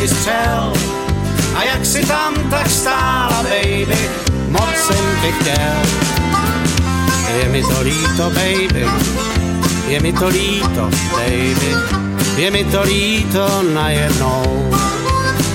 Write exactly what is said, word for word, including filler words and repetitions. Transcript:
střel. A jak si tam tak stála, baby, moc jsem tě chtěl. Je mi to líto, baby, je mi to líto, baby, je mi to líto najednou.